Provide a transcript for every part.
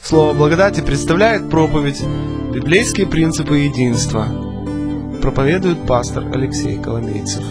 Слово благодати представляет проповедь «Библейские принципы единства». Проповедует пастор Алексей Коломейцев.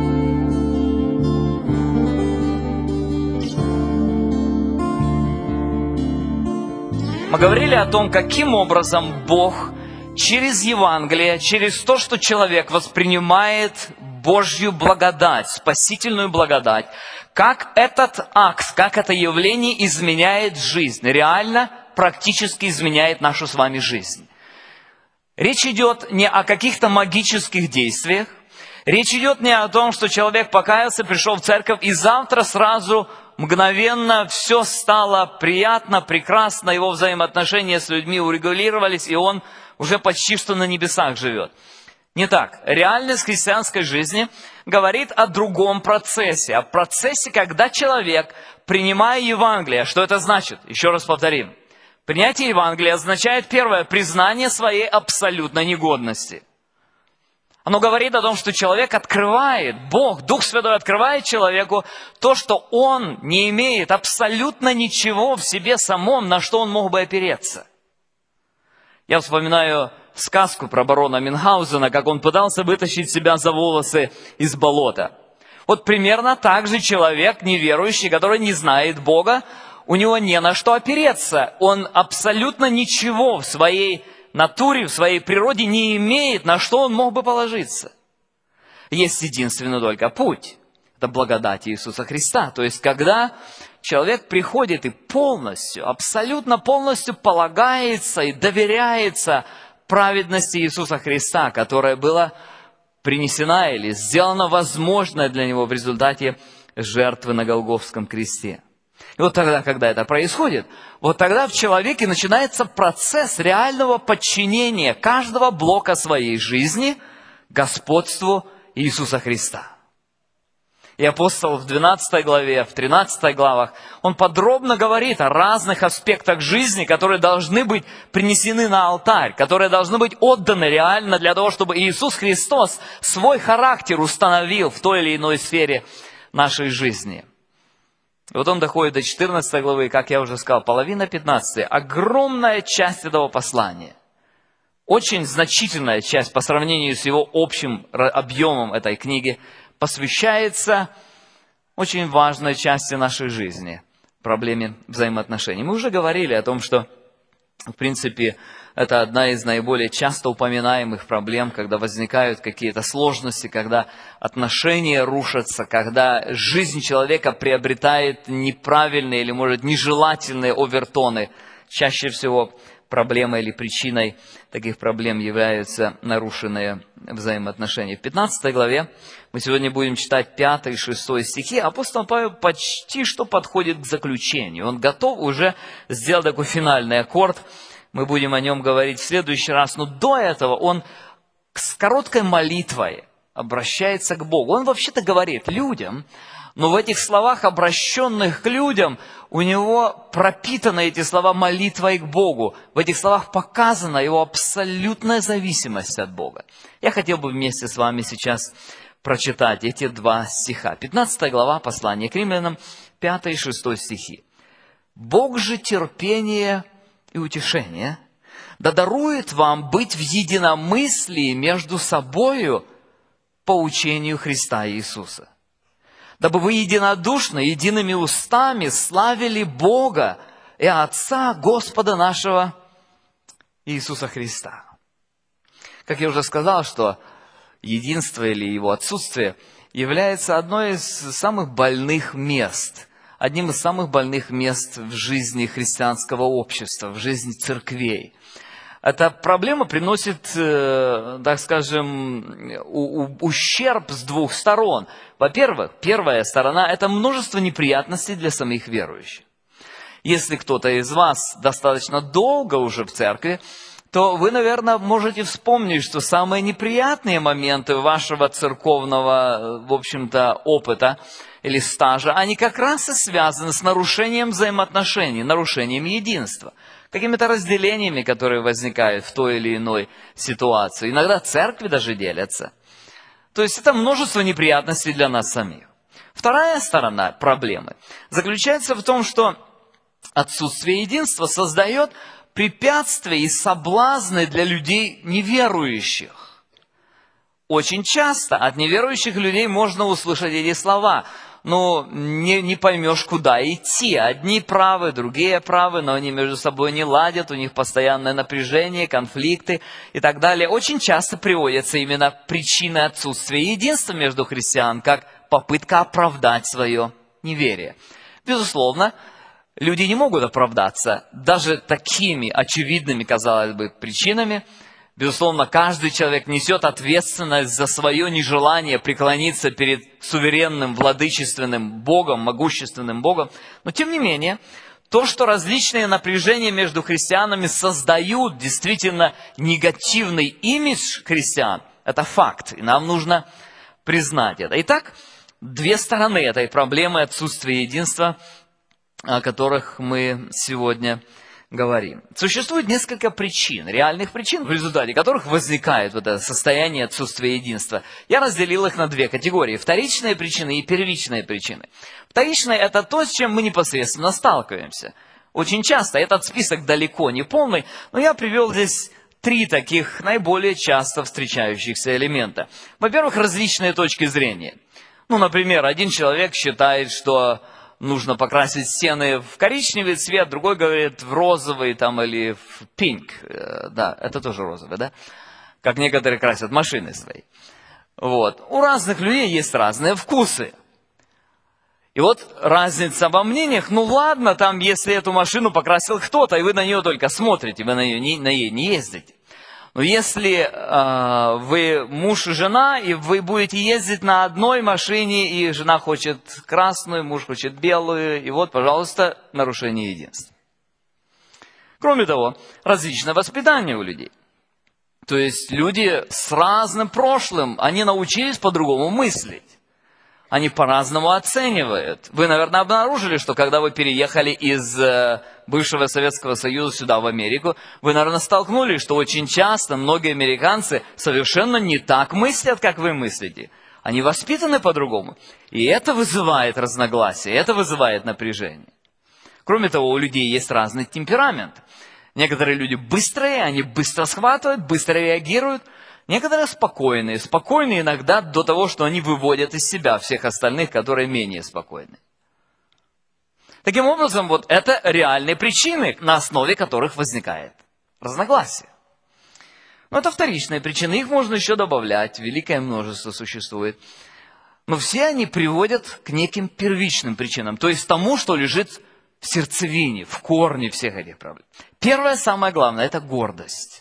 Мы говорили о том, каким образом Бог через Евангелие, через то, что человек воспринимает Божью благодать, спасительную благодать, как этот акт, как это явление изменяет жизнь, реально, практически изменяет нашу с вами жизнь. Речь идет не о каких-то магических действиях, речь идет не о том, что человек покаялся, пришел в церковь, и завтра сразу мгновенно все стало приятно, прекрасно, его взаимоотношения с людьми урегулировались, и он уже почти что на небесах живет. Не так. Реальность христианской жизни говорит о другом процессе, о процессе, когда человек, принимая Евангелие, что это значит? Еще раз повторим. Принятие Евангелия означает, первое, признание своей абсолютной негодности. Оно говорит о том, что человек открывает, Бог, Дух Святой открывает человеку то, что он не имеет абсолютно ничего в себе самом, на что он мог бы опереться. Я вспоминаю сказку про барона Мюнхгаузена, как он пытался вытащить себя за волосы из болота. Вот примерно так же человек, неверующий, который не знает Бога, у него не на что опереться. Он абсолютно ничего в своей натуре, в своей природе не имеет, на что он мог бы положиться. Есть единственный только путь. Это благодать Иисуса Христа. То есть, когда человек приходит и полностью, абсолютно полностью полагается и доверяется праведности Иисуса Христа, которая была принесена или сделана возможной для него в результате жертвы на Голгофском кресте. И вот тогда, когда это происходит, вот тогда в человеке начинается процесс реального подчинения каждого блока своей жизни господству Иисуса Христа. И апостол в 12 главе, в 13 главах, он подробно говорит о разных аспектах жизни, которые должны быть принесены на алтарь, которые должны быть отданы реально для того, чтобы Иисус Христос свой характер установил в той или иной сфере нашей жизни. И вот он доходит до 14 главы, как я уже сказал, половина 15. Огромная часть этого послания. Очень значительная часть по сравнению с его общим объемом этой книги посвящается очень важной части нашей жизни, проблеме взаимоотношений. Мы уже говорили о том, что, в принципе, это одна из наиболее часто упоминаемых проблем, когда возникают какие-то сложности, когда отношения рушатся, когда жизнь человека приобретает неправильные или, может, нежелательные овертоны. Чаще всего проблемой или причиной таких проблем являются нарушенные взаимоотношения. В 15 главе мы сегодня будем читать 5 и 6 стихи. Апостол Павел почти что подходит к заключению. Он готов уже сделать такой финальный аккорд. Мы будем о нем говорить в следующий раз. Но до этого он с короткой молитвой обращается к Богу. Он вообще-то говорит людям, но в этих словах, обращенных к людям, у него пропитаны эти слова молитвой к Богу. В этих словах показана его абсолютная зависимость от Бога. Я хотел бы вместе с вами сейчас прочитать эти два стиха. 15 глава послания к римлянам, 5 и 6 стихи. «Бог же терпение и утешение, да дарует вам быть в единомыслии между собою по учению Христа Иисуса, дабы вы единодушно, едиными устами славили Бога и Отца Господа нашего Иисуса Христа». Как я уже сказал, что единство или его отсутствие является одной из самых больных мест, одним из самых больных мест в жизни христианского общества, в жизни церквей. Эта проблема приносит, так скажем, ущерб с двух сторон. Во-первых, первая сторона – это множество неприятностей для самих верующих. Если кто-то из вас достаточно долго уже в церкви, то вы, наверное, можете вспомнить, что самые неприятные моменты вашего церковного, в общем-то, опыта или стажа, они как раз и связаны с нарушением взаимоотношений, нарушением единства, какими-то разделениями, которые возникают в той или иной ситуации. Иногда церкви даже делятся. То есть это множество неприятностей для нас самих. Вторая сторона проблемы заключается в том, что отсутствие единства создает препятствия и соблазны для людей неверующих. Очень часто от неверующих людей можно услышать эти слова. Не поймешь, куда идти. Одни правы, другие правы, но они между собой не ладят, у них постоянное напряжение, конфликты и так далее. Очень часто приводятся именно причины отсутствия единства между христиан, как попытка оправдать свое неверие. Безусловно, люди не могут оправдаться даже такими очевидными, казалось бы, причинами. Безусловно, каждый человек несет ответственность за свое нежелание преклониться перед суверенным, владычественным Богом, могущественным Богом. Но тем не менее, то, что различные напряжения между христианами создают действительно негативный имидж христиан, это факт, и нам нужно признать это. Итак, две стороны этой проблемы отсутствия единства, о которых мы сегодня говорим. Существует несколько причин, реальных причин, в результате которых возникает вот это состояние отсутствия единства. Я разделил их на две категории: вторичные причины и первичные причины. Вторичные – это то, с чем мы непосредственно сталкиваемся. Очень часто этот список далеко не полный, но я привел здесь три таких наиболее часто встречающихся элемента. Во-первых, различные точки зрения. Например, один человек считает, что нужно покрасить стены в коричневый цвет, другой говорит в розовый или в пинк. Да, это тоже розовый, да? Как некоторые красят машины свои. У разных людей есть разные вкусы. И разница во мнениях, ладно, если эту машину покрасил кто-то, и вы на нее только смотрите, вы на ней не ездите. Но если вы муж и жена, и вы будете ездить на одной машине, и жена хочет красную, муж хочет белую, и пожалуйста, нарушение единства. Кроме того, различное воспитание у людей. То есть люди с разным прошлым, они научились по-другому мыслить. Они по-разному оценивают. Вы, наверное, обнаружили, что когда вы переехали из бывшего Советского Союза сюда, в Америку, вы, наверное, столкнулись, что очень часто многие американцы совершенно не так мыслят, как вы мыслите. Они воспитаны по-другому. И это вызывает разногласия, это вызывает напряжение. Кроме того, у людей есть разный темперамент. Некоторые люди быстрые, они быстро схватывают, быстро реагируют. Некоторые спокойные. Спокойные иногда до того, что они выводят из себя всех остальных, которые менее спокойны. Таким образом, это реальные причины, на основе которых возникает разногласие. Но это вторичные причины, их можно еще добавлять, великое множество существует. Но все они приводят к неким первичным причинам, то есть тому, что лежит в сердцевине, в корне всех этих проблем. Первое, самое главное, это гордость.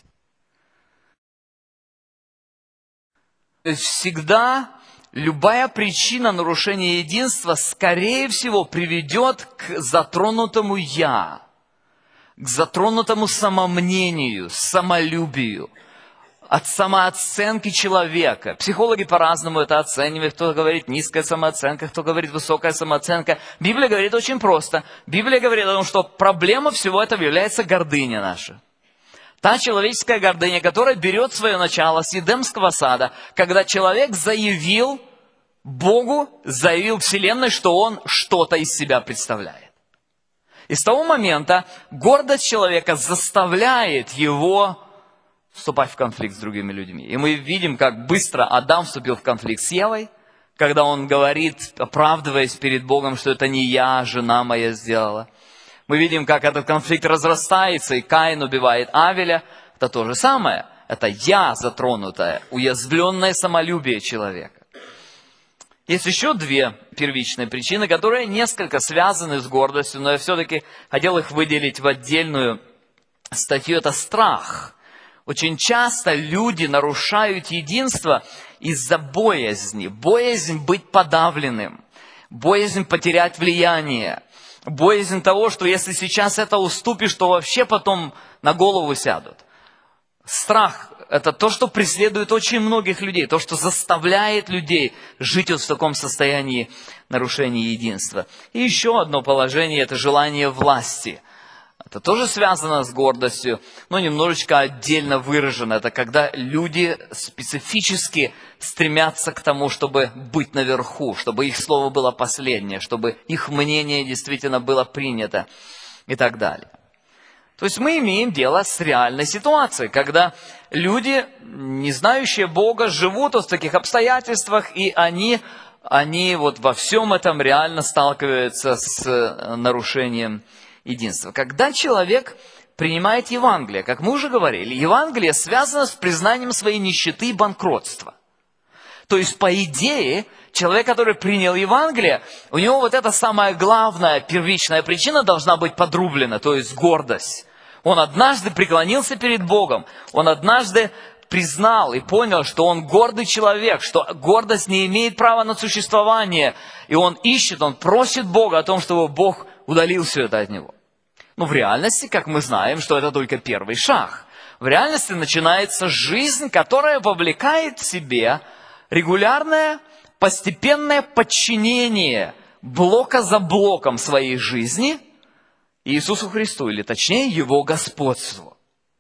То есть всегда любая причина нарушения единства, скорее всего, приведет к затронутому «я», к затронутому самомнению, самолюбию, от самооценки человека. Психологи по-разному это оценивают. Кто говорит низкая самооценка, кто говорит высокая самооценка. Библия говорит очень просто. Библия говорит о том, что проблема всего этого является гордыня наша. Та человеческая гордыня, которая берет свое начало с Эдемского сада, когда человек заявил Богу, заявил Вселенной, что он что-то из себя представляет. И с того момента гордость человека заставляет его вступать в конфликт с другими людьми. И мы видим, как быстро Адам вступил в конфликт с Евой, когда он говорит, оправдываясь перед Богом, что это не я, жена моя сделала. Мы видим, как этот конфликт разрастается, и Каин убивает Авеля. Это то же самое. Это «я» затронутое, уязвленное самолюбие человека. Есть еще две первичные причины, которые несколько связаны с гордостью, но я все-таки хотел их выделить в отдельную статью. Это страх. Очень часто люди нарушают единство из-за боязни. Боязнь быть подавленным, боязнь потерять влияние. Боязнь того, что если сейчас это уступишь, то вообще потом на голову сядут. Страх – это то, что преследует очень многих людей, то, что заставляет людей жить в таком состоянии нарушения единства. И еще одно положение – это желание власти. Это тоже связано с гордостью, но немножечко отдельно выражено. Это когда люди специфически стремятся к тому, чтобы быть наверху, чтобы их слово было последнее, чтобы их мнение действительно было принято. и так далее. То есть мы имеем дело с реальной ситуацией, когда люди, не знающие Бога, живут в таких обстоятельствах, и они вот во всем этом реально сталкиваются с нарушением единства. Когда человек принимает Евангелие, как мы уже говорили, Евангелие связано с признанием своей нищеты и банкротства. То есть, по идее, человек, который принял Евангелие, у него вот эта самая главная, первичная причина должна быть подрублена, то есть гордость. Он однажды преклонился перед Богом, он однажды признал и понял, что он гордый человек, что гордость не имеет права на существование, и он ищет, он просит Бога о том, чтобы Бог удалил все это от него. Но в реальности, как мы знаем, что это только первый шаг. В реальности начинается жизнь, которая вовлекает в себе регулярное, постепенное подчинение блока за блоком своей жизни Иисусу Христу, или точнее Его господству.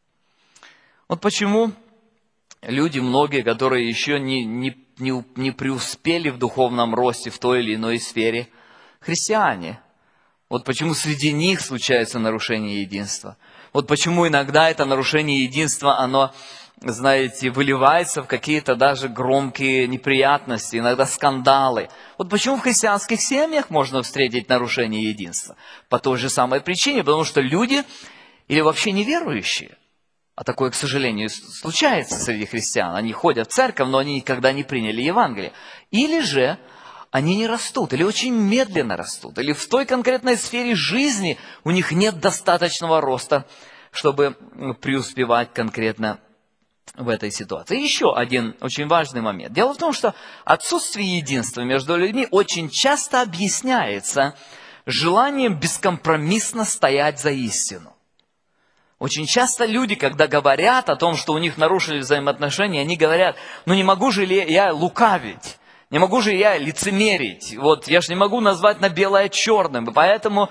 Вот почему люди, многие, которые еще не преуспели в духовном росте в той или иной сфере, христиане. Вот почему среди них случается нарушение единства. Вот почему иногда это нарушение единства, оно, знаете, выливается в какие-то даже громкие неприятности, иногда скандалы. Вот почему в христианских семьях можно встретить нарушение единства? По той же самой причине, потому что люди, или вообще неверующие, а такое, к сожалению, случается среди христиан, они ходят в церковь, но они никогда не приняли Евангелие. Или же они не растут, или очень медленно растут, или в той конкретной сфере жизни у них нет достаточного роста, чтобы преуспевать конкретно в этой ситуации. И еще один очень важный момент. Дело в том, что отсутствие единства между людьми очень часто объясняется желанием бескомпромиссно стоять за истину. Очень часто люди, когда говорят о том, что у них нарушили взаимоотношения, они говорят: ну не могу же ли я лукавить, не могу же я лицемерить, вот я же не могу назвать на белое черным, и поэтому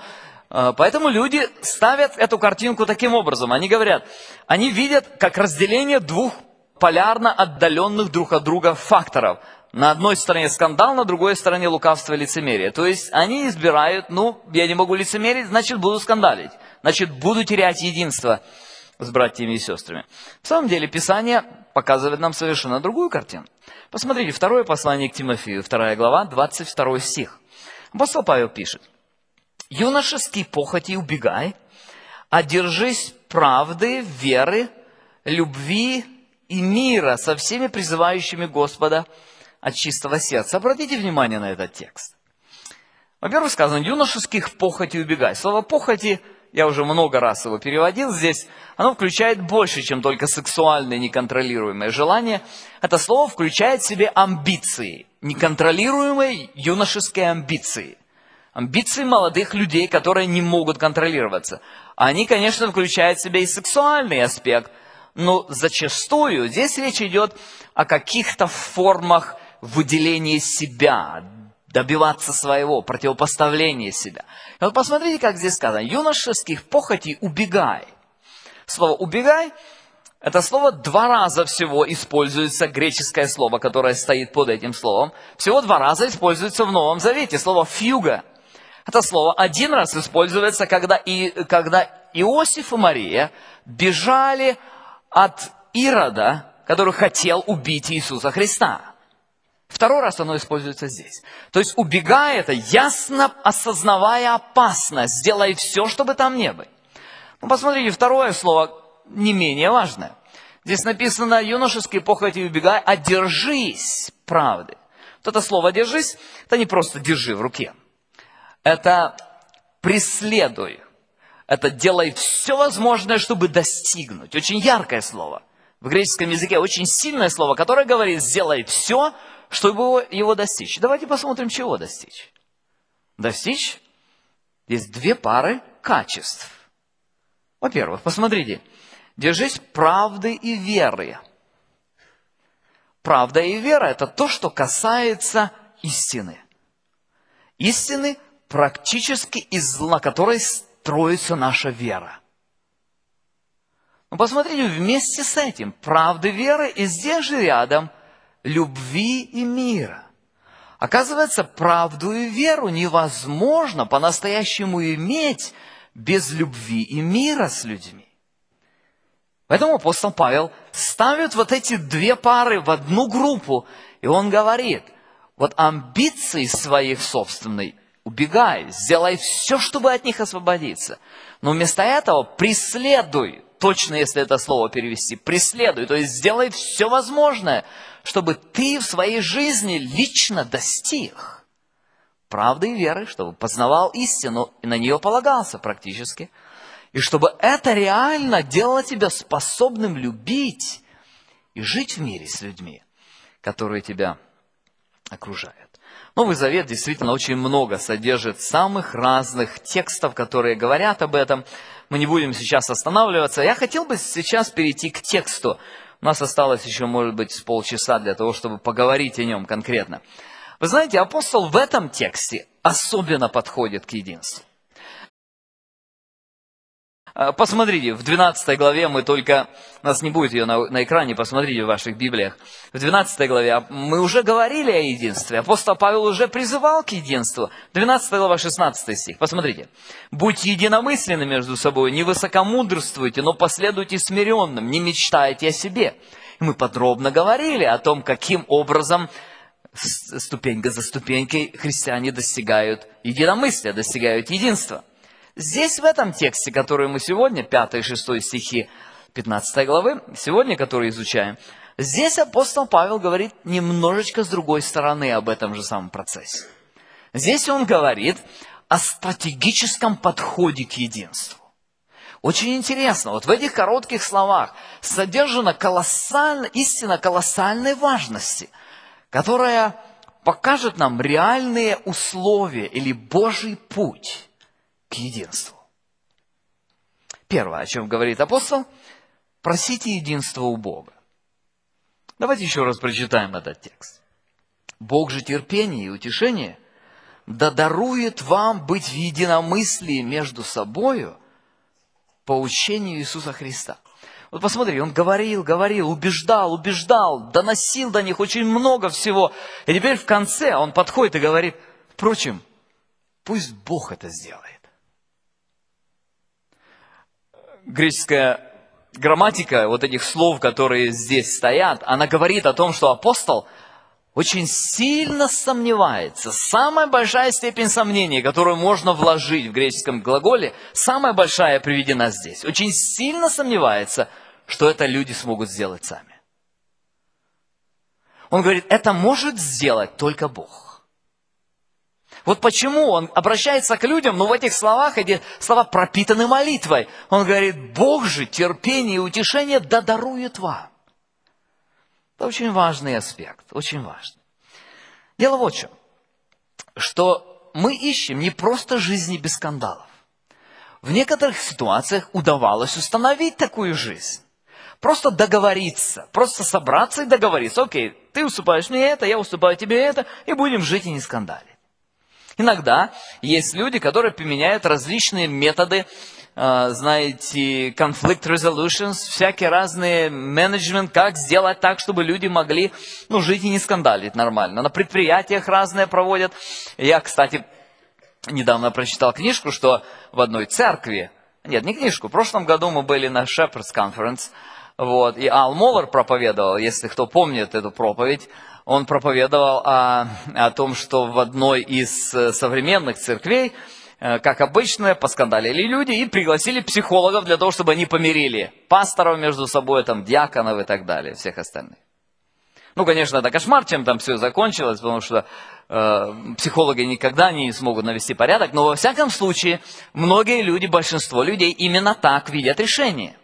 люди ставят эту картинку таким образом. Они говорят, они видят как разделение двух полярно отдаленных друг от друга факторов. На одной стороне скандал, на другой стороне лукавство и лицемерие. То есть они избирают, я не могу лицемерить, значит буду скандалить, значит буду терять единство с братьями и сестрами. В самом деле Писание показывает нам совершенно другую картину. Посмотрите, второе послание к Тимофею, 2 глава, 22 стих. Апостол Павел пишет: «Юношеские похоти убегай, а держись правды, веры, любви и мира со всеми призывающими Господа от чистого сердца». Обратите внимание на этот текст. Во-первых, сказано: юношеских похоти убегай. Слово «похоти», я уже много раз его переводил здесь, оно включает больше, чем только сексуальные неконтролируемые желания. Это слово включает в себе амбиции, неконтролируемые юношеские амбиции. Амбиции молодых людей, которые не могут контролироваться. Они, конечно, включают в себя и сексуальный аспект, но зачастую здесь речь идет о каких-то формах выделения себя, добиваться своего, противопоставления себя. И вот посмотрите, как здесь сказано: юношеских похотей убегай. Слово «убегай» — это слово 2 раза всего используется, греческое слово, которое стоит под этим словом. Всего 2 раза используется в Новом Завете. Слово «фьюга». Это слово 1 раз используется, когда Иосиф и Мария бежали от Ирода, который хотел убить Иисуса Христа. 2 раз оно используется здесь. То есть убегая, это ясно осознавая опасность, сделай все, чтобы там не быть. Посмотрите, второе слово не менее важное. Здесь написано: юношеские похоти убегай, а держись правды. Вот это слово «держись» — это не просто держи в руке. Это преследуй. Это делай все возможное, чтобы достигнуть. Очень яркое слово. В греческом языке очень сильное слово, которое говорит: сделай все, чтобы его достичь. Давайте посмотрим, чего достичь. Достичь есть 2 пары качеств. Во-первых, посмотрите, держись правды и веры. Правда и вера – это то, что касается истины. Истины, практически на которой строится наша вера. Но посмотрите, вместе с этим правды, веры и здесь же рядом любви и мира. Оказывается, правду и веру невозможно по-настоящему иметь без любви и мира с людьми. Поэтому апостол Павел ставит вот эти две пары в одну группу, и он говорит, вот амбиции своих собственной убегай, сделай все, чтобы от них освободиться. Но вместо этого преследуй, точно если это слово перевести, преследуй, то есть сделай все возможное, чтобы ты в своей жизни лично достиг правды и веры, чтобы познавал истину и на нее полагался практически, и чтобы это реально делало тебя способным любить и жить в мире с людьми, которые тебя окружают. Новый Завет действительно очень много содержит самых разных текстов, которые говорят об этом. Мы не будем сейчас останавливаться. Я хотел бы сейчас перейти к тексту. У нас осталось еще, может быть, полчаса для того, чтобы поговорить о нем конкретно. Вы знаете, апостол в этом тексте особенно подходит к единству. Посмотрите, в 12 главе мы только, у нас не будет ее на экране, посмотрите в ваших Библиях. В 12 главе мы уже говорили о единстве, апостол Павел уже призывал к единству. 12 глава, 16 стих, посмотрите. «Будьте единомысленны между собой, не высокомудрствуйте, но последуйте смиренным, не мечтайте о себе». И мы подробно говорили о том, каким образом ступенька за ступенькой христиане достигают единомыслия, достигают единства. Здесь, в этом тексте, который мы сегодня, 5 и 6 стихи 15 главы, сегодня, который изучаем, здесь апостол Павел говорит немножечко с другой стороны об этом же самом процессе. Здесь он говорит о стратегическом подходе к единству. Очень интересно, вот в этих коротких словах содержана истина колоссальной важности, которая покажет нам реальные условия или Божий путь к единству. Первое, о чем говорит апостол, просите единства у Бога. Давайте еще раз прочитаем этот текст. Бог же терпения и утешения да дарует вам быть в единомыслии между собою по учению Иисуса Христа. Вот посмотри, он говорил, убеждал, доносил до них очень много всего. И теперь в конце он подходит и говорит, впрочем, пусть Бог это сделает. Греческая грамматика вот этих слов, которые здесь стоят, она говорит о том, что апостол очень сильно сомневается. Самая большая степень сомнения, которую можно вложить в греческом глаголе, самая большая приведена здесь. Очень сильно сомневается, что это люди смогут сделать сами. Он говорит, это может сделать только Бог. Вот почему он обращается к людям, но в этих словах, эти слова пропитаны молитвой. Он говорит, Бог же терпение и утешение да дарует вам. Это очень важный аспект, очень важный. Дело вот в чем, что мы ищем не просто жизни без скандалов. В некоторых ситуациях удавалось установить такую жизнь. Просто договориться, просто собраться и договориться. Окей, ты уступаешь мне это, я уступаю тебе это, и будем жить и не скандалить. Иногда есть люди, которые применяют различные методы, знаете, conflict resolutions, всякие разные менеджмент, как сделать так, чтобы люди могли, жить и не скандалить нормально. На предприятиях разные проводят. Я, кстати, недавно прочитал книжку, что в одной церкви, нет, не книжку, в прошлом году мы были на Shepherd's Conference, и Ал Моллер проповедовал, если кто помнит эту проповедь, он проповедовал о том, что в одной из современных церквей, как обычно, поскандалили люди и пригласили психологов для того, чтобы они помирили пасторов между собой, диаконов и так далее, всех остальных. Конечно, это кошмар, чем там все закончилось, потому что психологи никогда не смогут навести порядок, но во всяком случае, многие люди, большинство людей именно так видят решение.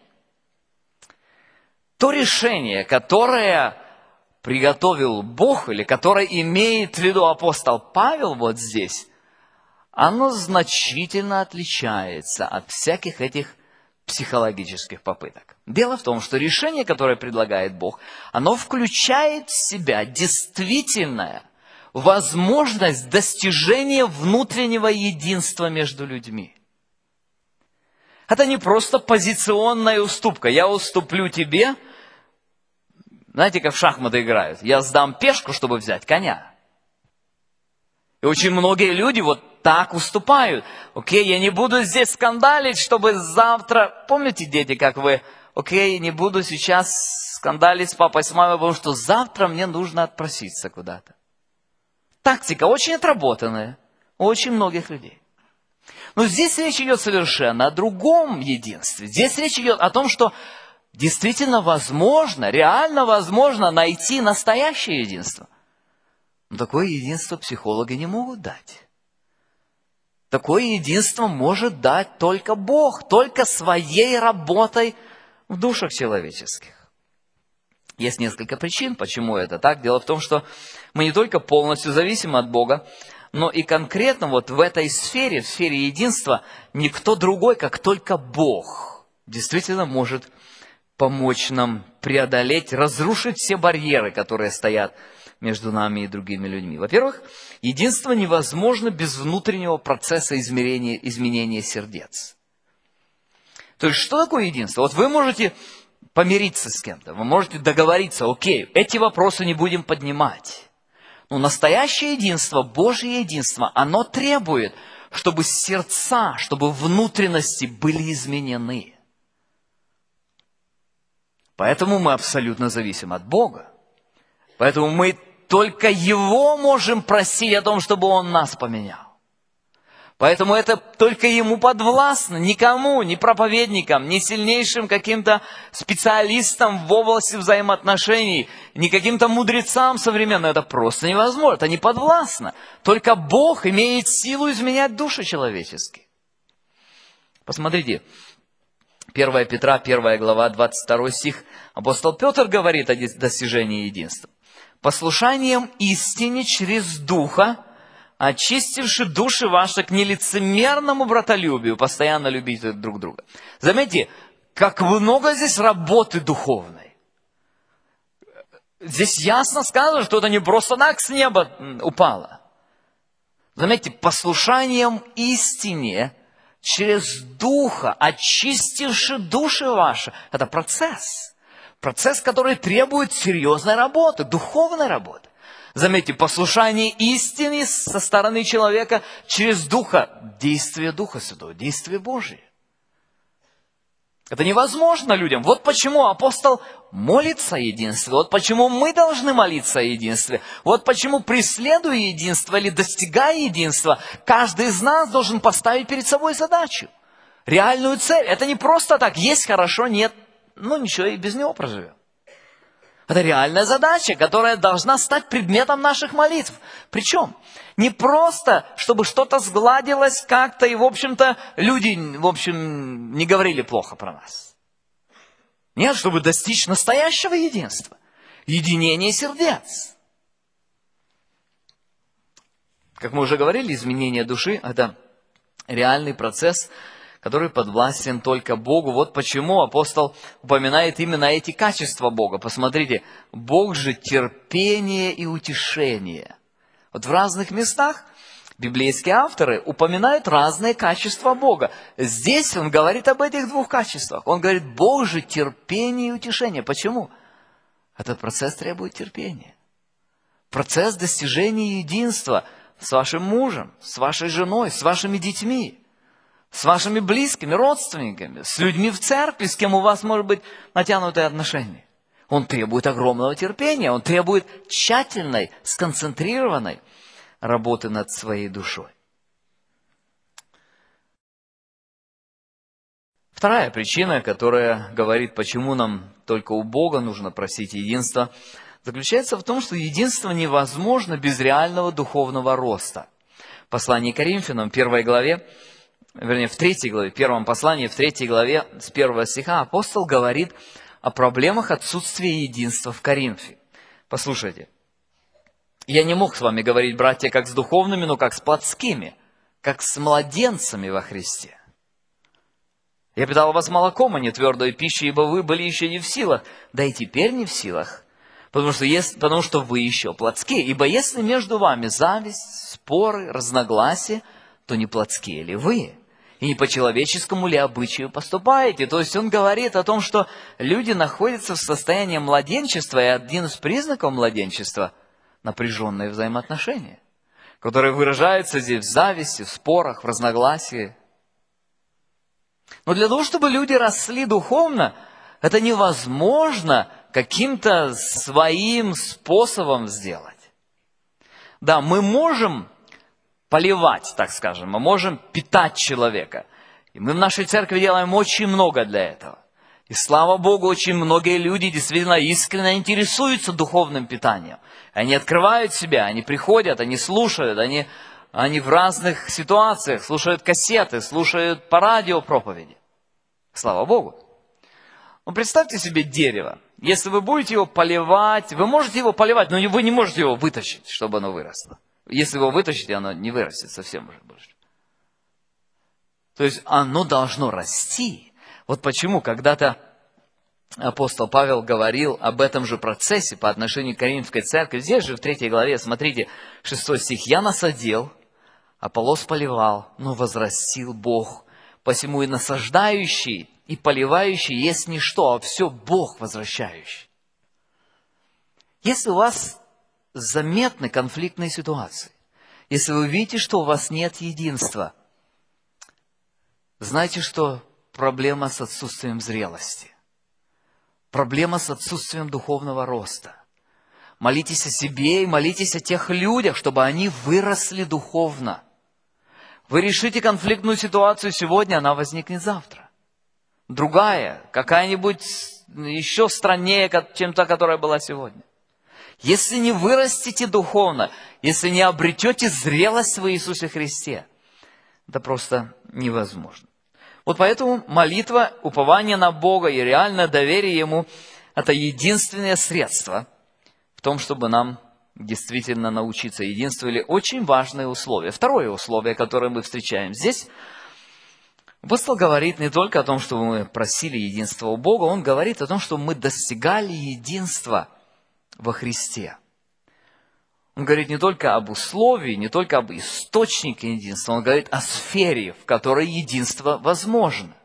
То решение, которое приготовил Бог, или которое имеет в виду апостол Павел вот здесь, оно значительно отличается от всяких этих психологических попыток. Дело в том, что решение, которое предлагает Бог, оно включает в себя действительная возможность достижения внутреннего единства между людьми. Это не просто позиционная уступка. Я уступлю тебе. Знаете, как в шахматы играют? Я сдам пешку, чтобы взять коня. И очень многие люди так уступают. Окей, я не буду здесь скандалить, чтобы завтра... Помните, дети, как вы... Окей, не буду сейчас скандалить с папой, с мамой, потому что завтра мне нужно отпроситься куда-то. Тактика очень отработанная у очень многих людей. Но здесь речь идет совершенно о другом единстве. Здесь речь идет о том, что действительно возможно, реально возможно найти настоящее единство. Но такое единство психологи не могут дать. Такое единство может дать только Бог, только своей работой в душах человеческих. Есть несколько причин, почему это так. Дело в том, что мы не только полностью зависим от Бога, но и конкретно вот в этой сфере, в сфере единства, никто другой, как только Бог, действительно может помочь нам преодолеть, разрушить все барьеры, которые стоят между нами и другими людьми. Во-первых, единство невозможно без внутреннего процесса изменения сердец. То есть, что такое единство? Вот вы можете помириться с кем-то, вы можете договориться, окей, эти вопросы не будем поднимать. Но настоящее единство, Божье единство, оно требует, чтобы сердца, чтобы внутренности были изменены. Поэтому мы абсолютно зависим от Бога. Поэтому мы только Его можем просить о том, чтобы Он нас поменял. Поэтому это только Ему подвластно, никому, ни проповедникам, ни сильнейшим каким-то специалистам в области взаимоотношений, ни каким-то мудрецам современным. Это просто невозможно, это не подвластно. Только Бог имеет силу изменять души человеческие. Посмотрите, 1 Петра, 1 глава, 22 стих. Апостол Петр говорит о достижении единства. «Послушанием истине через Духа, очистивши души ваши к нелицемерному братолюбию, постоянно любите друг друга». Заметьте, как много здесь работы духовной. Здесь ясно сказано, что это не просто так с неба упало. Заметьте, послушанием истине через Духа, очистивши души ваши. Это процесс. Процесс, который требует серьезной работы, духовной работы. Заметьте, послушание истине со стороны человека через Духа, действие Духа Святого, действие Божие. Это невозможно людям. Вот почему апостол молится о единстве. Вот почему мы должны молиться о единстве. Вот почему, преследуя единство или достигая единства, каждый из нас должен поставить перед собой задачу. Реальную цель. Это не просто так. Есть хорошо, нет. Ну ничего, и без него проживем. Это реальная задача, которая должна стать предметом наших молитв. Причем не просто, чтобы что-то сгладилось как-то, и, в общем-то, люди, не говорили плохо про нас. Нет, чтобы достичь настоящего единства. Единения сердец. Как мы уже говорили, изменение души – это реальный процесс, который подвластен только Богу. Вот почему апостол упоминает именно эти качества Бога. Посмотрите, Бог же терпение и утешение. Вот в разных местах библейские авторы упоминают разные качества Бога. Здесь он говорит об этих двух качествах. Он говорит, Бог же терпение и утешение. Почему? Этот процесс требует терпения. Процесс достижения единства с вашим мужем, с вашей женой, с вашими детьми, с вашими близкими, родственниками, с людьми в церкви, с кем у вас может быть натянутые отношения. Он требует огромного терпения, он требует тщательной, сконцентрированной работы над своей душой. Вторая причина, которая говорит, почему нам только у Бога нужно просить единства, заключается в том, что единство невозможно без реального духовного роста. В послании к Коринфянам, в 1 главе, вернее, в 3 главе, в первом послании, в 3 главе, с 1 стиха, апостол говорит о проблемах отсутствия единства в Коринфе. Послушайте. «Я не мог с вами говорить, братья, как с духовными, но как с плотскими, как с младенцами во Христе. Я питал вас молоком, а не твердой пищей, ибо вы были еще не в силах, да и теперь не в силах, потому что вы еще плотские. Ибо если между вами зависть, споры, разногласия, то не плотские ли вы? И не по человеческому ли обычаю поступаете?» То есть он говорит о том, что люди находятся в состоянии младенчества, и один из признаков младенчества – напряженные взаимоотношения. которое выражается здесь в зависти, в спорах, в разногласии. Но для того, чтобы люди росли духовно, это невозможно каким-то своим способом сделать. Да, мы можем поливать, так скажем, мы можем питать человека. И мы в нашей церкви делаем очень много для этого. И слава Богу, очень многие люди действительно искренне интересуются духовным питанием. Они открывают себя, они приходят, они слушают, они в разных ситуациях слушают кассеты, слушают по радио проповеди. Слава Богу. Но представьте себе дерево. Если вы будете его поливать, вы можете его поливать, но вы не можете его вытащить, чтобы оно выросло. Если его вытащите, оно не вырастет совсем уже больше. То есть оно должно расти. Вот почему когда-то апостол Павел говорил об этом же процессе по отношению к Коринфской церкви. Здесь же в 3 главе, смотрите, 6 стих. «Я насадил, Аполлос поливал, но возрастил Бог. Посему и насаждающий, и поливающий есть ничто, а все Бог возвращающий». Если у вас заметны конфликтные ситуации, если вы видите, что у вас нет единства, знайте, что проблема с отсутствием зрелости, проблема с отсутствием духовного роста. Молитесь о себе и молитесь о тех людях, чтобы они выросли духовно. Вы решите конфликтную ситуацию сегодня, она возникнет завтра. Другая, какая-нибудь еще страннее, чем та, которая была сегодня. Если не вырастете духовно, если не обретете зрелость в Иисусе Христе, это просто невозможно. Вот поэтому молитва, упование на Бога и реальное доверие Ему – это единственное средство в том, чтобы нам действительно научиться единству, или очень важное условие. Второе условие, которое мы встречаем здесь, апостол говорит не только о том, чтобы мы просили единства у Бога, он говорит о том, что мы достигали единства во Христе. Он говорит не только об условии, не только об источнике единства, он говорит о сфере, в которой единство возможно.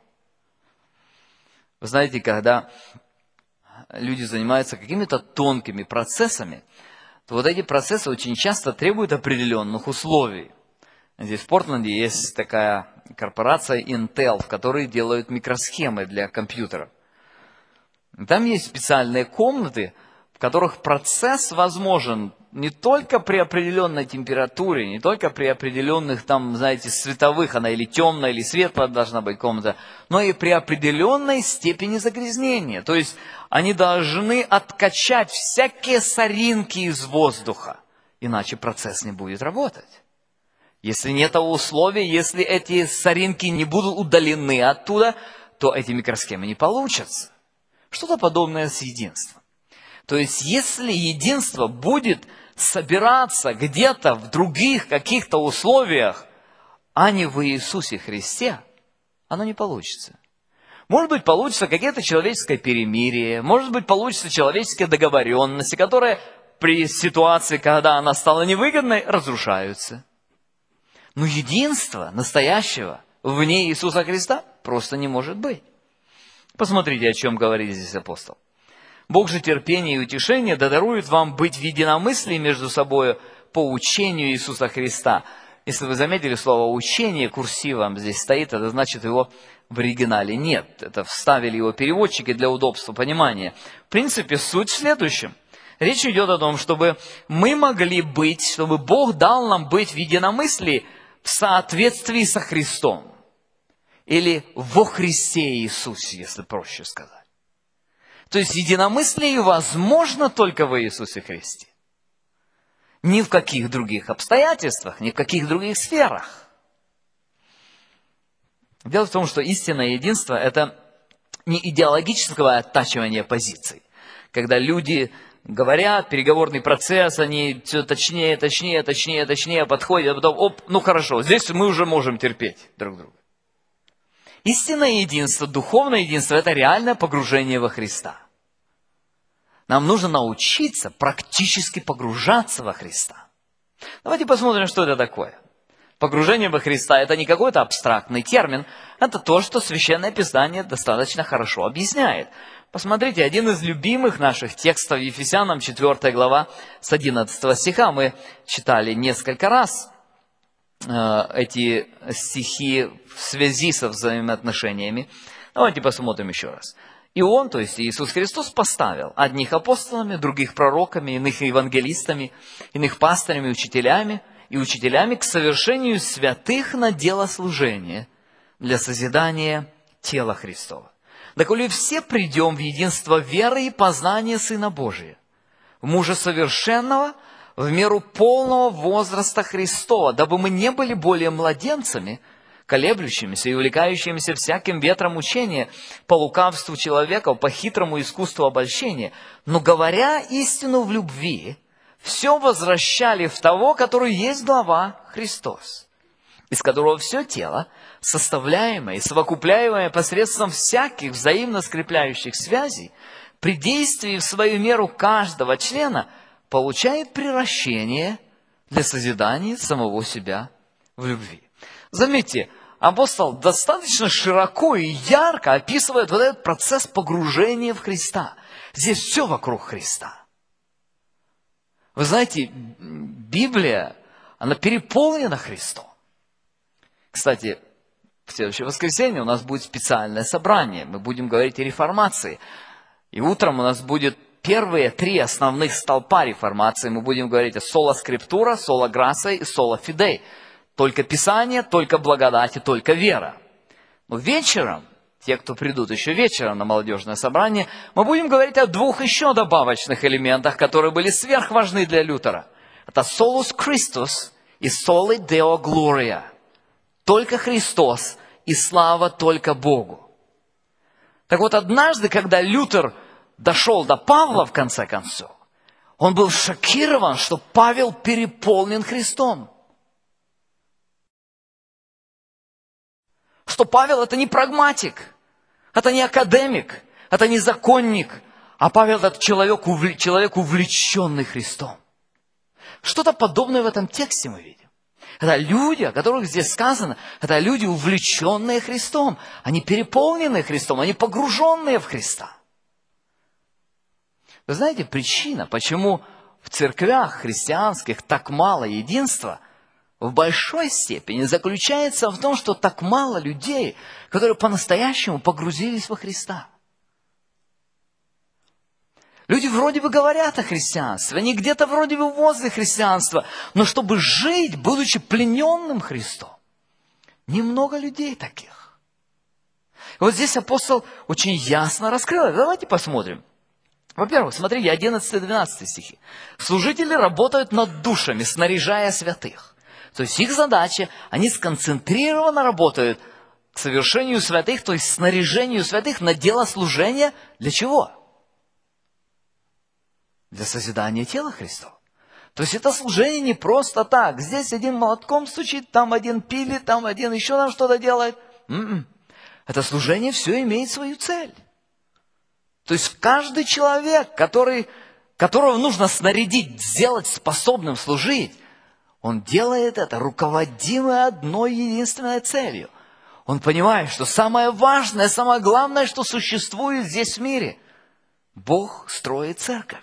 Вы знаете, когда люди занимаются какими-то тонкими процессами, то вот эти процессы очень часто требуют определенных условий. Здесь в Портленде есть такая корпорация Intel, в которой делают микросхемы для компьютеров. Там есть специальные комнаты, в которых процесс возможен не только при определенной температуре, не только при определенных, там, знаете, световых, она или темная, или светлая должна быть комната, но и при определенной степени загрязнения. То есть они должны откачать всякие соринки из воздуха, иначе процесс не будет работать. Если нет условий, если эти соринки не будут удалены оттуда, то эти микросхемы не получатся. Что-то подобное с единством. То есть, если единство будет собираться где-то в других каких-то условиях, а не в Иисусе Христе, оно не получится. Может быть, получится какое-то человеческое перемирие, может быть, получится человеческие договоренности, которые при ситуации, когда она стала невыгодной, разрушаются. Но единства настоящего вне Иисуса Христа просто не может быть. Посмотрите, о чем говорит здесь апостол. Бог же терпения и утешения да дарует вам быть в единомыслии между собой по учению Иисуса Христа. Если вы заметили слово «учение» курсивом здесь стоит, это значит его в оригинале нет. Это вставили его переводчики для удобства понимания. В принципе, суть в следующем. Речь идет о том, чтобы мы могли быть, чтобы Бог дал нам быть в единомыслии в соответствии со Христом. Или во Христе Иисусе, если проще сказать. То есть единомыслие возможно только в Иисусе Христе. Ни в каких других обстоятельствах, ни в каких других сферах. Дело в том, что истинное единство – это не идеологическое оттачивание позиций. Когда люди говорят, переговорный процесс, они все точнее подходят, а потом, ну хорошо, здесь мы уже можем терпеть друг друга. Истинное единство, духовное единство – это реальное погружение во Христа. Нам нужно научиться практически погружаться во Христа. Давайте посмотрим, что это такое. Погружение во Христа – это не какой-то абстрактный термин, это то, что Священное Писание достаточно хорошо объясняет. Посмотрите, один из любимых наших текстов Ефесянам, 4 глава, с 11 стиха. Мы читали несколько раз эти стихи в связи со взаимоотношениями. Давайте посмотрим еще раз. И Он, то есть Иисус Христос, поставил одних апостолами, других пророками, иных евангелистами, иных пастырями, учителями и учителями к совершению святых на дело служения для созидания тела Христова. Доколе все придем в единство веры и познания Сына Божия, в мужа совершенного, в меру полного возраста Христова, дабы мы не были более младенцами, колеблющимися и увлекающимися всяким ветром учения, по лукавству человеков, по хитрому искусству обольщения, но, говоря истину в любви, все возвращали в того, который есть глава Христос, из которого все тело, составляемое и совокупляемое посредством всяких взаимно скрепляющих связей, при действии в свою меру каждого члена, получает приращение для созидания самого себя в любви. Заметьте, апостол достаточно широко и ярко описывает вот этот процесс погружения в Христа. Здесь все вокруг Христа. Вы знаете, Библия, она переполнена Христом. Кстати, в следующее воскресенье у нас будет специальное собрание. Мы будем говорить о реформации. И утром у нас будет первые 3 основных столпа реформации. Мы будем говорить о соло скриптура, соло грация и соло фидей. Только Писание, только благодать и только вера. Но вечером, те, кто придут еще вечером на молодежное собрание, мы будем говорить о 2 еще добавочных элементах, которые были сверхважны для Лютера. Это solus Christus и soli Deo Gloria. Только Христос и слава только Богу. Так вот, однажды, когда Лютер дошел до Павла, в конце концов, он был шокирован, что Павел переполнен Христом. Что Павел это не прагматик, это не академик, это не законник, а Павел это человек увлеченный Христом. Что-то подобное в этом тексте мы видим. Это люди, о которых здесь сказано, это люди, увлеченные Христом. Они переполненные Христом, они погруженные в Христа. Вы знаете, причина, почему в церквях христианских так мало единства, в большой степени заключается в том, что так мало людей, которые по-настоящему погрузились во Христа. Люди вроде бы говорят о христианстве, они где-то вроде бы возле христианства, но чтобы жить, будучи плененным Христом, немного людей таких. И вот здесь апостол очень ясно раскрыл это. Давайте посмотрим. Во-первых, смотрите, 11-12 стихи. Служители работают над душами, снаряжая святых. То есть их задача, они сконцентрированно работают к совершению святых, то есть снаряжению святых на дело служения. Для чего? Для созидания тела Христова. То есть это служение не просто так. Здесь один молотком стучит, там один пилит, там один еще там что-то делает. Это служение все имеет свою цель. То есть каждый человек, которого нужно снарядить, сделать способным служить, он делает это, руководимый одной единственной целью. Он понимает, что самое важное, самое главное, что существует здесь в мире, Бог строит церковь.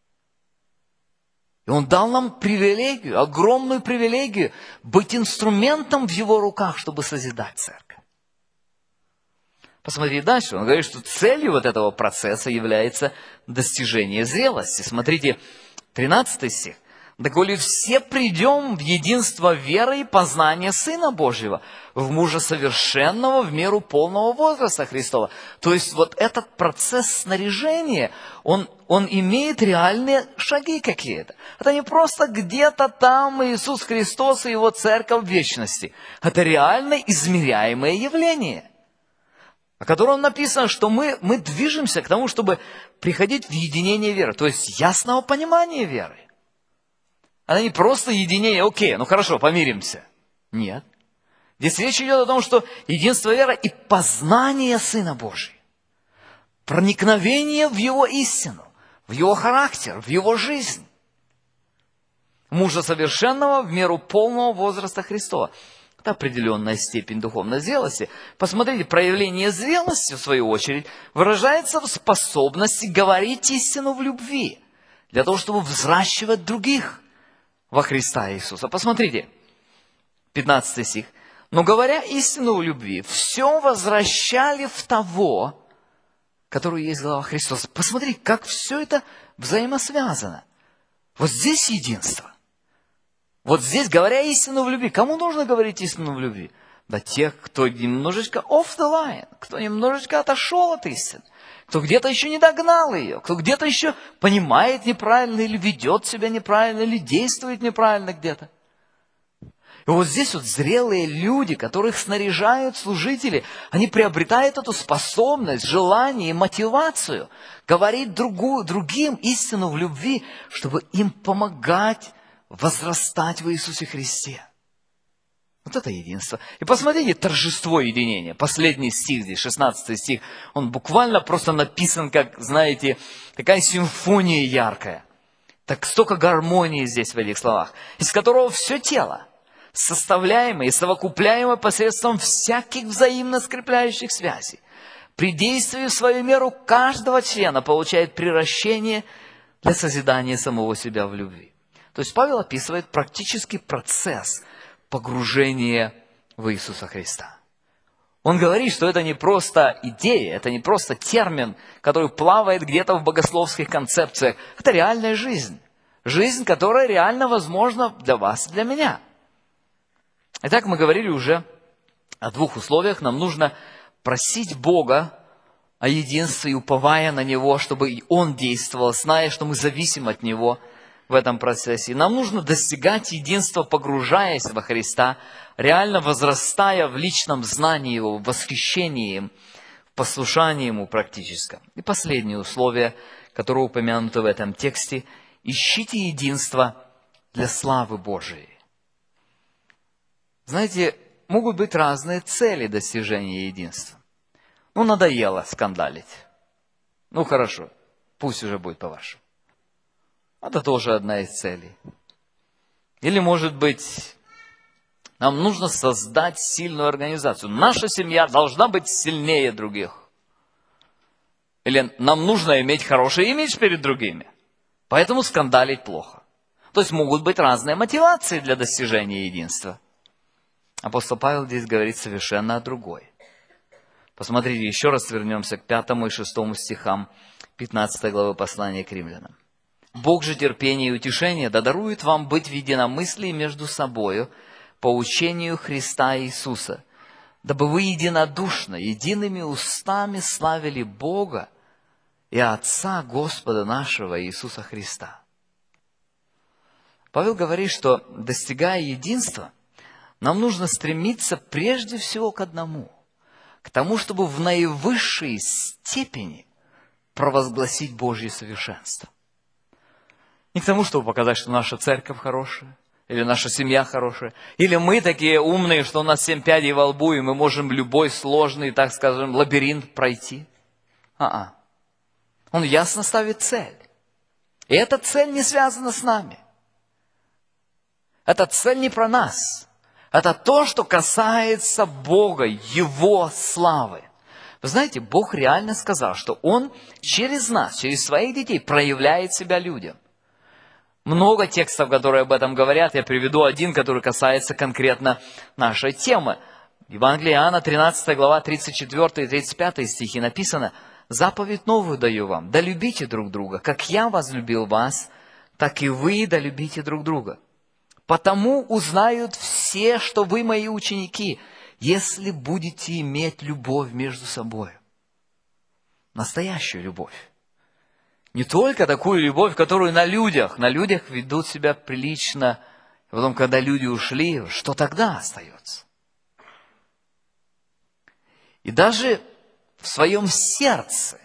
И Он дал нам привилегию, огромную привилегию, быть инструментом в Его руках, чтобы созидать церковь. Посмотрите дальше. Он говорит, что целью вот этого процесса является достижение зрелости. Смотрите, 13 стих. «Доколе все придем в единство веры и познания Сына Божьего, в мужа совершенного в меру полного возраста Христова». То есть вот этот процесс снаряжения, он имеет реальные шаги какие-то. Это не просто где-то там Иисус Христос и Его церковь в вечности. Это реально измеряемое явление, о котором написано, что мы движемся к тому, чтобы приходить в единение веры, то есть ясного понимания веры. Она не просто единение, окей, ну хорошо, помиримся. Нет. Здесь речь идет о том, что единство веры и познание Сына Божия. Проникновение в Его истину, в Его характер, в Его жизнь. мужа совершенного в меру полного возраста Христова. Это определенная степень духовной зрелости. Посмотрите, проявление зрелости, в свою очередь, выражается в способности говорить истину в любви, для того, чтобы взращивать других во Христа Иисуса. Посмотрите, 15 стих. «Но говоря истину в любви, все возвращали в того, который есть глава Христос». Посмотри, как все это взаимосвязано. Вот здесь единство. Вот здесь, говоря истину в любви. Кому нужно говорить истину в любви? Да тех, кто немножечко off the line, кто немножечко отошел от истины, кто где-то еще не догнал ее, кто где-то еще понимает неправильно, или ведет себя неправильно, или действует неправильно где-то. И вот здесь вот зрелые люди, которых снаряжают служители, они приобретают эту способность, желание и мотивацию говорить другим истину в любви, чтобы им помогать возрастать в Иисусе Христе. Вот это единство. И посмотрите, торжество единения. Последний стих здесь, 16 стих, он буквально просто написан, как, знаете, такая симфония яркая. Так столько гармонии здесь в этих словах, из которого все тело, составляемое и совокупляемое посредством всяких взаимно скрепляющих связей, при действии в свою меру каждого члена получает приращение для созидания самого себя в любви. То есть Павел описывает практический процесс погружения в Иисуса Христа. Он говорит, что это не просто идея, это не просто термин, который плавает где-то в богословских концепциях. Это реальная жизнь. Жизнь, которая реально возможна для вас и для меня. Итак, мы говорили уже о двух условиях. Нам нужно просить Бога о единстве и уповая на Него, чтобы Он действовал, зная, что мы зависим от Него в этом процессе. И нам нужно достигать единства, погружаясь во Христа, реально возрастая в личном знании Его, в восхищении им, в послушании Ему практическом. И последнее условие, которое упомянуто в этом тексте: ищите единство для славы Божией. Знаете, могут быть разные цели достижения единства. Надоело скандалить. Хорошо, пусть уже будет по-вашему. Это тоже одна из целей. Или, может быть, нам нужно создать сильную организацию. Наша семья должна быть сильнее других. Или нам нужно иметь хороший имидж перед другими. Поэтому скандалить плохо. То есть могут быть разные мотивации для достижения единства. Апостол Павел здесь говорит совершенно о другой. Посмотрите, еще раз вернемся к 5 и 6 стихам 15 главы послания к римлянам. «Бог же терпения и утешения да дарует вам быть в единомыслии между собою по учению Христа Иисуса, дабы вы единодушно, едиными устами славили Бога и Отца Господа нашего Иисуса Христа». Павел говорит, что, достигая единства, нам нужно стремиться прежде всего к одному, к тому, чтобы в наивысшей степени провозгласить Божье совершенство. Не к тому, чтобы показать, что наша церковь хорошая, или наша семья хорошая, или мы такие умные, что у нас 7 пядей во лбу, и мы можем любой сложный, так скажем, лабиринт пройти. Он ясно ставит цель. И эта цель не связана с нами. Эта цель не про нас. Это то, что касается Бога, Его славы. Вы знаете, Бог реально сказал, что Он через нас, через своих детей проявляет себя людям. Много текстов, которые об этом говорят. Я приведу один, который касается конкретно нашей темы. В Евангелии Иоанна, 13 глава, 34 и 35 стихи написано: «Заповедь новую даю вам, да любите друг друга, как я возлюбил вас, так и вы да любите друг друга. Потому узнают все, что вы мои ученики, если будете иметь любовь между собой». Настоящую любовь. Не только такую любовь, которую на людях ведут себя прилично, и потом, когда люди ушли, что тогда остается? И даже в своем сердце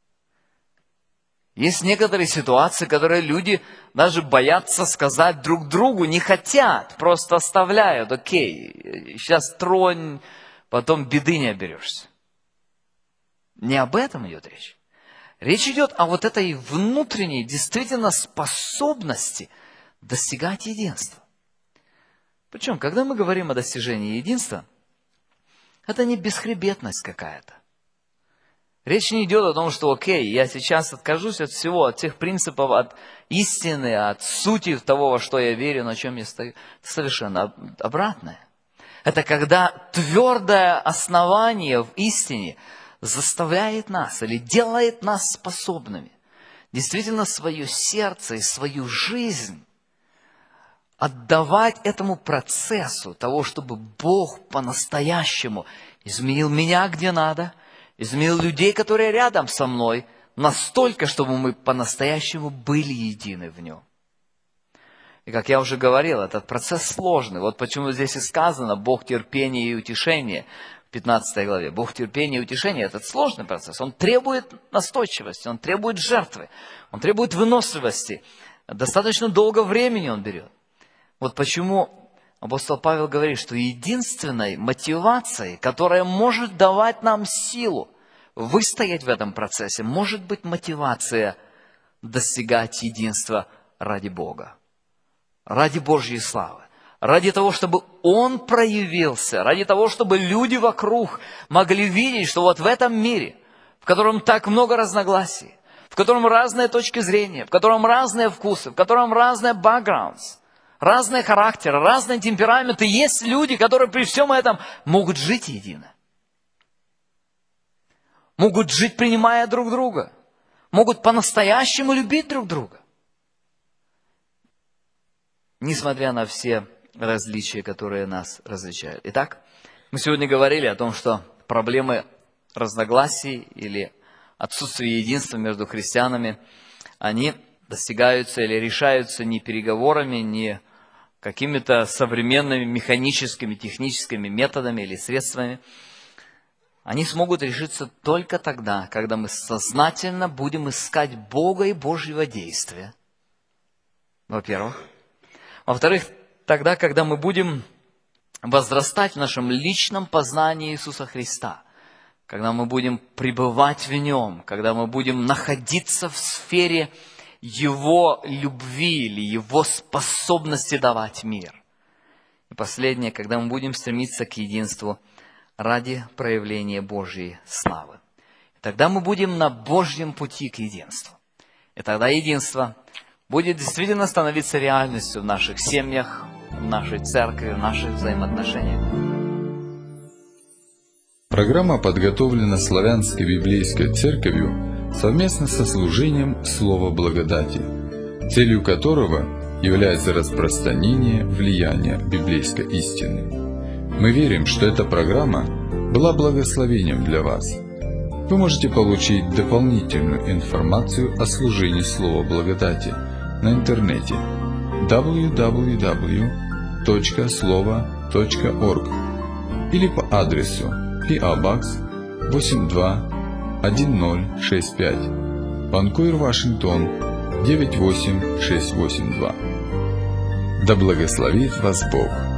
есть некоторые ситуации, которые люди даже боятся сказать друг другу, не хотят, просто оставляют. Окей, сейчас тронь, потом беды не оберешься. Не об этом идет речь. Речь идет о вот этой внутренней, действительно, способности достигать единства. Причем, когда мы говорим о достижении единства, это не бесхребетность какая-то. Речь не идет о том, что окей, я сейчас откажусь от всего, от всех принципов, от истины, от сути того, во что я верю, на чем я стою. Это совершенно обратное. Это когда твердое основание в истине заставляет нас или делает нас способными действительно свое сердце и свою жизнь отдавать этому процессу того, чтобы Бог по-настоящему изменил меня где надо, изменил людей, которые рядом со мной, настолько, чтобы мы по-настоящему были едины в Нем. И как я уже говорил, этот процесс сложный. Вот почему здесь и сказано «Бог терпения и утешения» в 15 главе. Бог терпения и утешения – этот сложный процесс. Он требует настойчивости, он требует жертвы, он требует выносливости. Достаточно долго времени он берет. Вот почему апостол Павел говорит, что единственной мотивацией, которая может давать нам силу выстоять в этом процессе, может быть мотивация достигать единства ради Бога, ради Божьей славы, ради того, чтобы Он проявился, ради того, чтобы люди вокруг могли видеть, что вот в этом мире, в котором так много разногласий, в котором разные точки зрения, в котором разные вкусы, в котором разные бэкграунд, разные характеры, разные темпераменты. Есть люди, которые при всем этом могут жить едино. Могут жить, принимая друг друга. Могут по-настоящему любить друг друга. Несмотря на все различия, которые нас различают. Итак, мы сегодня говорили о том, что проблемы разногласий или отсутствие единства между христианами, они достигаются или решаются не переговорами, не какими-то современными механическими, техническими методами или средствами. Они смогут решиться только тогда, когда мы сознательно будем искать Бога и Божьего действия. Во-первых. Во-вторых, тогда, когда мы будем возрастать в нашем личном познании Иисуса Христа, когда мы будем пребывать в Нем, когда мы будем находиться в сфере Его любви или Его способности давать мир. И последнее, когда мы будем стремиться к единству ради проявления Божьей славы. И тогда мы будем на Божьем пути к единству. И тогда единство будет действительно становиться реальностью в наших семьях, в нашей церкви, в наших взаимоотношениях. Программа подготовлена Славянской библейской церковью совместно со служением Слова Благодати, целью которого является распространение влияния библейской истины. Мы верим, что эта программа была благословением для вас. Вы можете получить дополнительную информацию о служении Слова Благодати на интернете www.slovo.org или по адресу PO Box 821065, Ванкувер, Вашингтон 98682. Да благословит вас Бог!